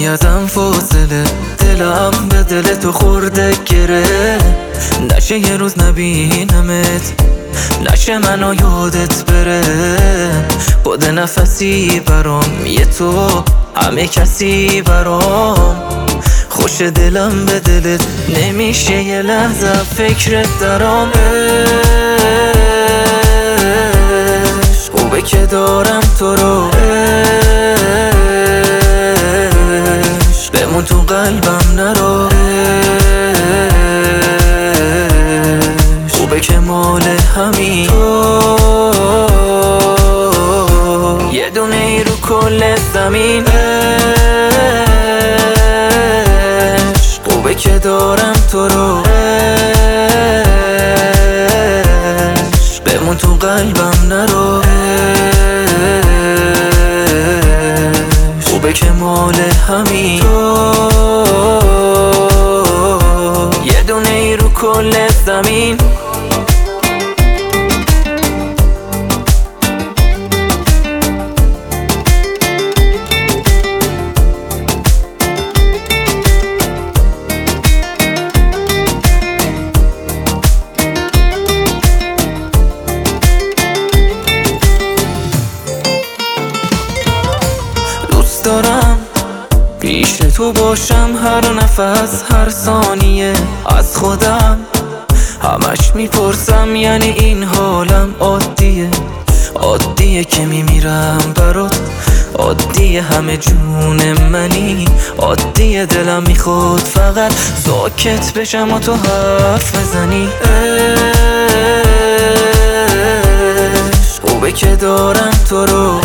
ازم فاصله، دلم به دل تو خورده گره. نشه یه روز نبینمت، نشه منو یادت بره. خود نفسی برام یه تو، همه کسی برام. خوش دلم به دلت، نمیشه یه لحظه فکرت درام. خوبه که دارم تو رو، بمون تو قلبم نرو. خوبه که مال همین تو، یه دونه ای رو کل زمین. خوبه که دارم تو رو، بمون تو قلبم نرو. خوبه که مال همین تو، یه دونه ای رو کل زمین. دارم پیش تو باشم هر نفس هر ثانیه. از خودم همش میپرسم یعنی این حالم عادیه. عادیه که میمیرم برات، عادیه همه جون منی. عادیه دلم میخواد فقط ساکت بشم و تو حرف بزنی. خوبه که دارم تو رو،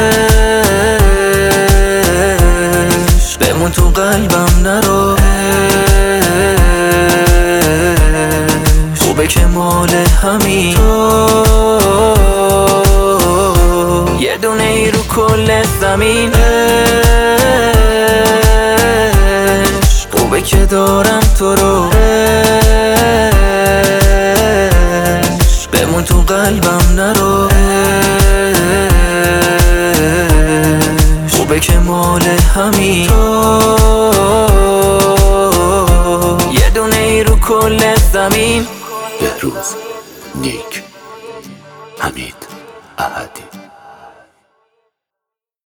بمون تو قلبم نرو. خوبه که مال همین تو، یه دونه ای رو کل زمین. خوبه که دارم تو رو، بمون تو قلبم نرو. خوبه که مال همین تو، یه دونه ای رو کل زمین. بهروز نیک، حمید احدی.